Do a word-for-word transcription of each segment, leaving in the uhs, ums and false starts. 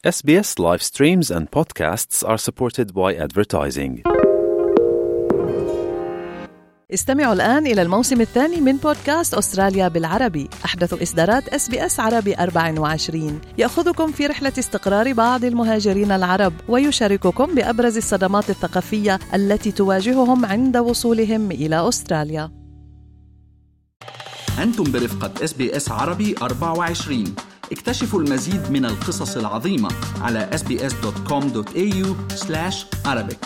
إس بي إس live streams and podcasts are supported by advertising. استمعوا الآن إلى الموسم الثاني من بودكاست أستراليا بالعربي، أحدث إصدارات إس بي إس عربي أربعة وعشرين، يأخذكم في رحلة استقرار بعض المهاجرين العرب ويشارككم بأبرز الصدمات الثقافية التي تواجههم عند وصولهم إلى أستراليا. أنتم برفقة إس بي إس عربي أربعة وعشرين. اكتشفوا المزيد من القصص العظيمة على إس بي إس دوت كوم دوت إيه يو سلاش عربيك.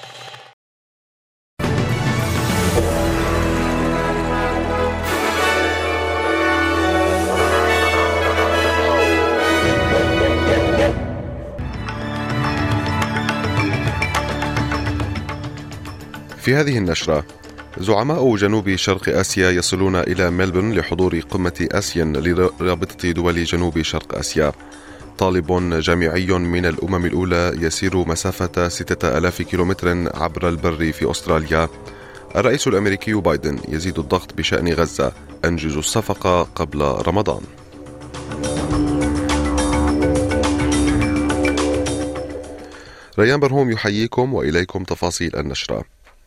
في هذه النشرة، زعماء جنوب شرق آسيا يصلون إلى ملبورن لحضور قمة آسيان لرابطة دول جنوب شرق آسيا. طالب جامعي من الأمم الأولى يسير مسافة ستة آلاف كيلومتر عبر البر في أستراليا. الرئيس الأمريكي بايدن يزيد الضغط بشأن غزة، أنجزوا الصفقة قبل رمضان. ريان برهوم يحييكم وإليكم تفاصيل النشرة.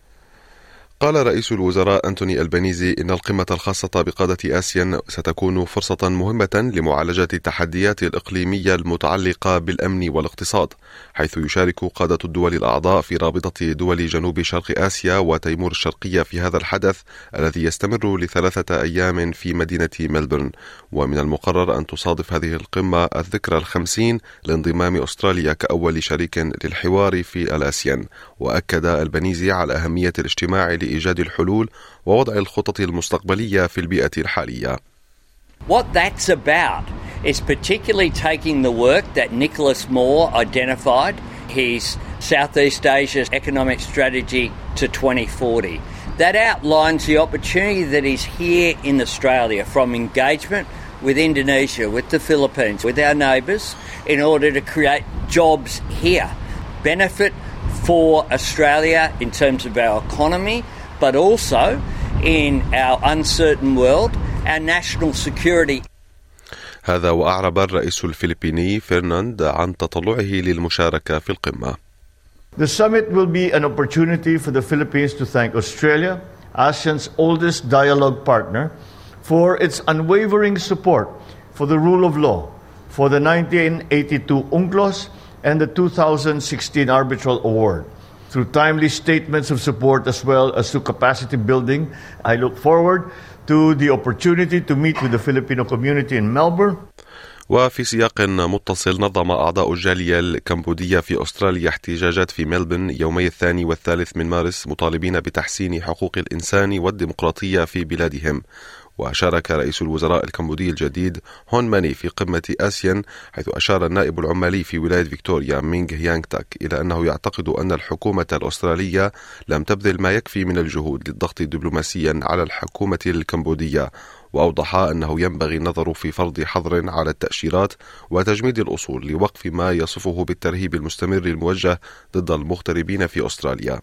قال رئيس الوزراء أنتوني ألبانيزي إن القمة الخاصة بقادة آسيان ستكون فرصة مهمة لمعالجة التحديات الإقليمية المتعلقة بالأمن والاقتصاد، حيث يشارك قادة الدول الأعضاء في رابطة دول جنوب شرق آسيا وتيمور الشرقية في هذا الحدث الذي يستمر لثلاثة أيام في مدينة ملبورن. ومن المقرر أن تصادف هذه القمة الذكرى الخمسين لانضمام أستراليا كأول شريك للحوار في الآسيان. وأكد ألبانيزي على أهمية الاجتماع لإيجاد الحلول ووضع الخطط المستقبلية في البيئة الحالية. What that's about is particularly taking the work that Nicholas Moore identified, his Southeast Asia's economic strategy to twenty forty. That outlines the opportunity that is here in Australia from engagement with Indonesia, with the Philippines, with our neighbours, in order to create jobs here. Benefit for Australia in terms of our economy, but also in our uncertain world, our national security. هذا وأعرب الرئيس الفلبيني فرناند عن تطلعه للمشاركة في القمة. The summit will be an opportunity for the Philippines to thank Australia, ASEAN's oldest dialogue partner, for its unwavering support for the rule of law, for the nineteen eighty-two UNCLOS and the two thousand sixteen Arbitral Award. Through timely statements of support as well as to capacity building, I look forward to the opportunity to meet with the Filipino community in Melbourne. وفي سياق متصل، نظم أعضاء الجالية الكمبودية في أستراليا احتجاجات في ملبورن يومي الثاني والثالث من مارس، مطالبين بتحسين حقوق الإنسان والديمقراطية في بلادهم. وشارك رئيس الوزراء الكمبودي الجديد هون ماني في قمة آسيان، حيث أشار النائب العمالي في ولاية فيكتوريا مينغ يانغ تاك إلى أنه يعتقد أن الحكومة الأسترالية لم تبذل ما يكفي من الجهود للضغط دبلوماسيا على الحكومة الكمبودية. وأوضح أنه ينبغي النظر في فرض حظر على التأشيرات وتجميد الأصول لوقف ما يصفه بالترهيب المستمر الموجه ضد المغتربين في أستراليا.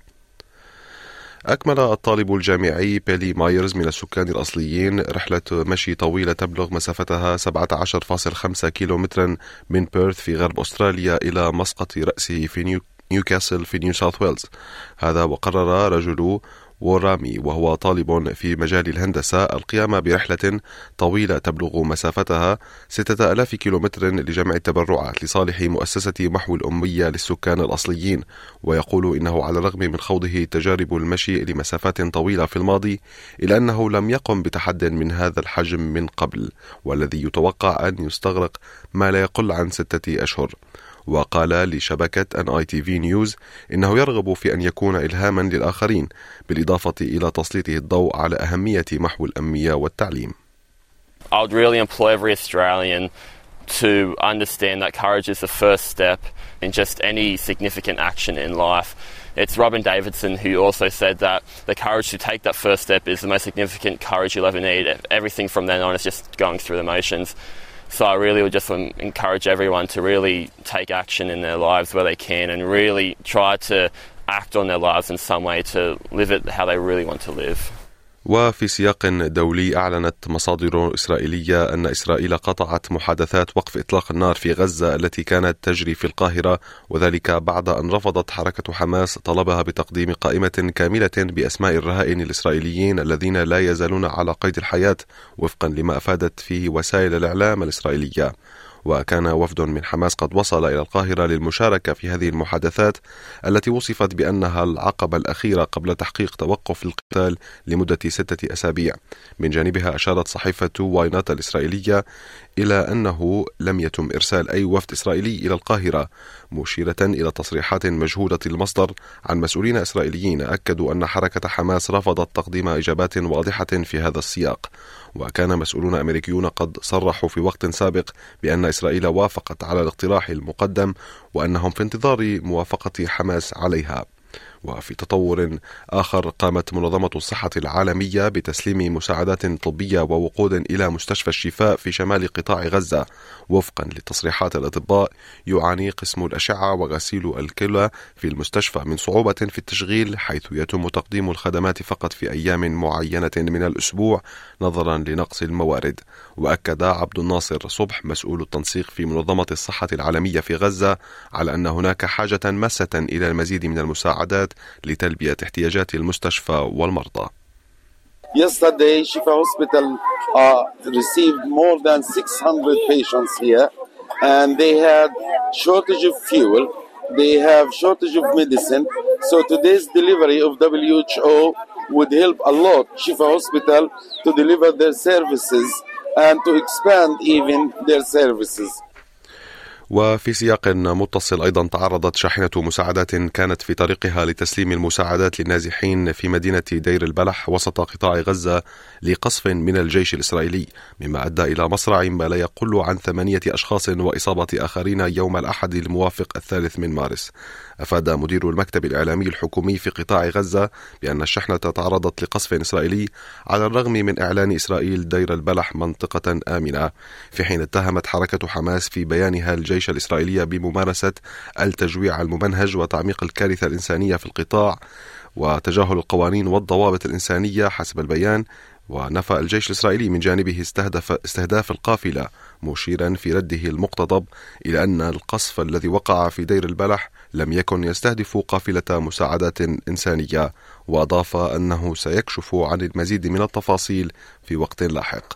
أكمل الطالب الجامعي بيلي مايرز من السكان الأصليين رحلة مشي طويلة تبلغ مسافتها سبعة عشر فاصلة خمسة كيلومترا من بيرث في غرب أستراليا إلى مسقط رأسه في نيو نيوكاسل في نيو ساوث ويلز. هذا وقرر رجل ورامي وهو طالب في مجال الهندسة القيام برحلة طويلة تبلغ مسافتها ستة آلاف كيلومتر لجمع التبرعات لصالح مؤسسة محو الأمية للسكان الأصليين. ويقول إنه على الرغم من خوضه تجارب المشي لمسافات طويلة في الماضي، إلا أنه لم يقم بتحد من هذا الحجم من قبل، والذي يتوقع أن يستغرق ما لا يقل عن ستة أشهر. وقال لشبكة إن آي تي في نيوز إنه يرغب في أن يكون إلهاما للآخرين، بالإضافة إلى تسليطه الضوء على أهمية محو الأمية والتعليم. I would really employ every Australian to understand that courage is the first step in just any significant action in life. It's Robin Davidson who also said that the courage to take that first step is the most significant courage you'll ever need. Everything from then on is just going through the motions. So I really would just encourage everyone to really take action in their lives where they can and really try to act on their lives in some way to live it how they really want to live. وفي سياق دولي، أعلنت مصادر إسرائيلية أن إسرائيل قطعت محادثات وقف إطلاق النار في غزة التي كانت تجري في القاهرة، وذلك بعد أن رفضت حركة حماس طلبها بتقديم قائمة كاملة بأسماء الرهائن الإسرائيليين الذين لا يزالون على قيد الحياة وفقا لما أفادت فيه وسائل الإعلام الإسرائيلية. وكان وفد من حماس قد وصل إلى القاهرة للمشاركة في هذه المحادثات التي وصفت بأنها العقبة الأخيرة قبل تحقيق توقف القتال لمدة ستة أسابيع. من جانبها أشارت صحيفة واينات الإسرائيلية إلى أنه لم يتم إرسال أي وفد إسرائيلي إلى القاهرة، مشيرة إلى تصريحات مجهولة المصدر عن مسؤولين إسرائيليين أكدوا أن حركة حماس رفضت تقديم إجابات واضحة في هذا السياق. وكان مسؤولون أمريكيون قد صرحوا في وقت سابق بأن إسرائيل وافقت على الاقتراح المقدم وأنهم في انتظار موافقة حماس عليها. وفي تطور آخر، قامت منظمة الصحة العالمية بتسليم مساعدات طبية ووقود إلى مستشفى الشفاء في شمال قطاع غزة. وفقا لتصريحات الأطباء، يعاني قسم الأشعة وغسيل الكلى في المستشفى من صعوبة في التشغيل، حيث يتم تقديم الخدمات فقط في أيام معينة من الأسبوع نظرا لنقص الموارد. وأكد عبد الناصر صبح مسؤول التنسيق في منظمة الصحة العالمية في غزة على أن هناك حاجة ماسة إلى المزيد من المساعدات لتلبية احتياجات المستشفى والمرضى. Yesterday, Shifa Hospital uh, received more than six hundred patients here, and they had shortage of fuel. They have shortage of medicine. So today's delivery of W H O would help a lot Shifa Hospital to deliver their services and to expand even their services. وفي سياق متصل أيضا، تعرضت شاحنة مساعدات كانت في طريقها لتسليم المساعدات للنازحين في مدينة دير البلح وسط قطاع غزة لقصف من الجيش الإسرائيلي، مما أدى إلى مصرع ما لا يقل عن ثمانية أشخاص وإصابة آخرين يوم الأحد الموافق الثالث من مارس. أفاد مدير المكتب الإعلامي الحكومي في قطاع غزة بأن الشحنة تعرضت لقصف إسرائيلي على الرغم من إعلان إسرائيل دير البلح منطقة آمنة، في حين اتهمت حركة حماس في بيانها الجيش الإسرائيلي بممارسة التجويع الممنهج وتعميق الكارثة الإنسانية في القطاع وتجاهل القوانين والضوابط الإنسانية حسب البيان. ونفى الجيش الإسرائيلي من جانبه استهدف استهداف القافلة، مشيرا في رده المقتضب إلى أن القصف الذي وقع في دير البلح لم يكن يستهدف قافلة مساعدات إنسانية، وأضاف أنه سيكشف عن المزيد من التفاصيل في وقت لاحق.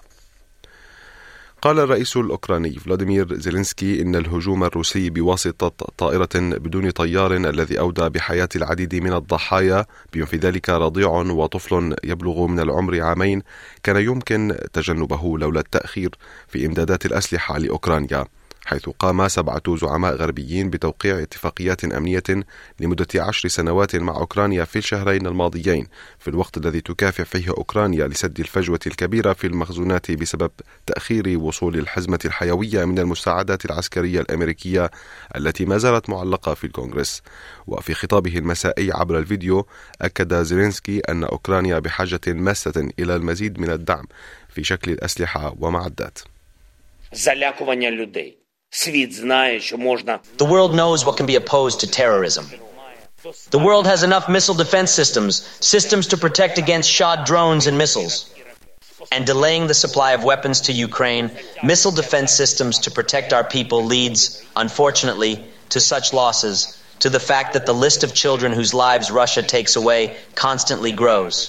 قال الرئيس الأوكراني فلاديمير زيلينسكي إن الهجوم الروسي بواسطة طائرة بدون طيار الذي أودى بحياة العديد من الضحايا بما في ذلك رضيع وطفل يبلغ من العمر عامين كان يمكن تجنبه لولا التأخير في إمدادات الأسلحة لأوكرانيا، حيث قام سبعة زعماء غربيين بتوقيع اتفاقيات أمنية لمدة عشر سنوات مع أوكرانيا في الشهرين الماضيين، في الوقت الذي تكافح فيه أوكرانيا لسد الفجوة الكبيرة في المخزونات بسبب تأخير وصول الحزمة الحيوية من المساعدات العسكرية الأمريكية التي ما زالت معلقة في الكونغرس. وفي خطابه المسائي عبر الفيديو، أكد زيلينسكي أن أوكرانيا بحاجة ماسة إلى المزيد من الدعم في شكل الأسلحة ومعدات. Залякування людей. Світ знає, що можна. The world knows what can be opposed to terrorism. The world has enough missile defense systems, systems to protect against shod drones and missiles. And delaying the supply of weapons to Ukraine, missile defense systems to protect our people leads, unfortunately, to such losses, to the fact that the list of children whose lives Russia takes away constantly grows.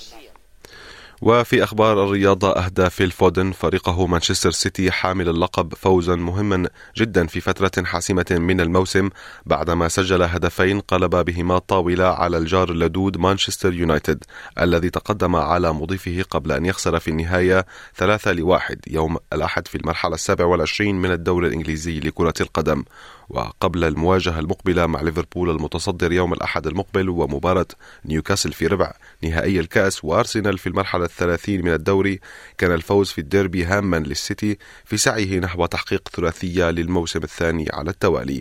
وفي أخبار الرياضة، أهدى فيل فودن فريقه مانشستر سيتي حامل اللقب فوزا مهما جدا في فترة حاسمة من الموسم بعدما سجل هدفين قلب بهما الطاولة على الجار اللدود مانشستر يونايتد الذي تقدم على مضيفه قبل أن يخسر في النهاية ثلاثة لواحد يوم الأحد في المرحلة السابع والعشرين من الدوري الإنجليزي لكرة القدم. وقبل المواجهة المقبلة مع ليفربول المتصدر يوم الأحد المقبل ومباراة نيوكاسل في ربع نهائي الكأس وأرسنال في المرحلة الثلاثين من الدوري، كان الفوز في الديربي هاما للسيتي في سعيه نحو تحقيق ثلاثية للموسم الثاني على التوالي.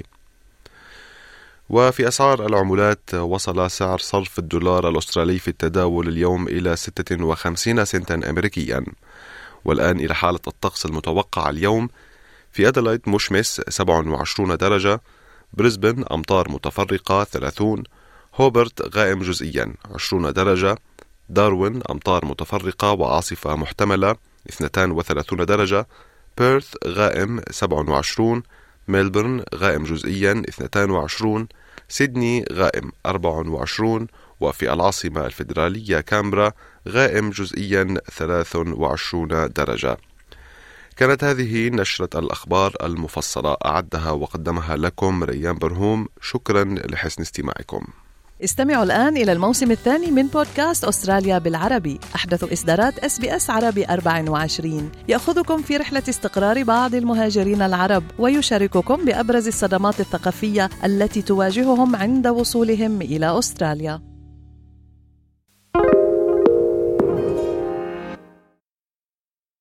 وفي أسعار العملات، وصل سعر صرف الدولار الأسترالي في التداول اليوم إلى ستة وخمسين سنتا أمريكيا. والآن إلى حالة الطقس المتوقع اليوم: في أدلايد مشمس سبعة وعشرين درجة، بريسبن أمطار متفرقة ثلاثين، هوبرت غائم جزئيا عشرين درجة، داروين أمطار متفرقة وعاصفة محتملة اثنتين وثلاثين درجة، بيرث غائم سبعة وعشرين، ميلبورن غائم جزئيا اثنين وعشرين، سيدني غائم أربعة وعشرين، وفي العاصمة الفيدرالية كامبرا غائم جزئيا ثلاثة وعشرين درجة. كانت هذه نشرة الأخبار المفصلة، أعدها وقدمها لكم ريان برهوم. شكرا لحسن استماعكم. استمعوا الآن إلى الموسم الثاني من بودكاست أستراليا بالعربي، أحدث إصدارات إس بي إس عربي أربعة وعشرين، يأخذكم في رحلة استقرار بعض المهاجرين العرب ويشارككم بأبرز الصدمات الثقافية التي تواجههم عند وصولهم إلى أستراليا.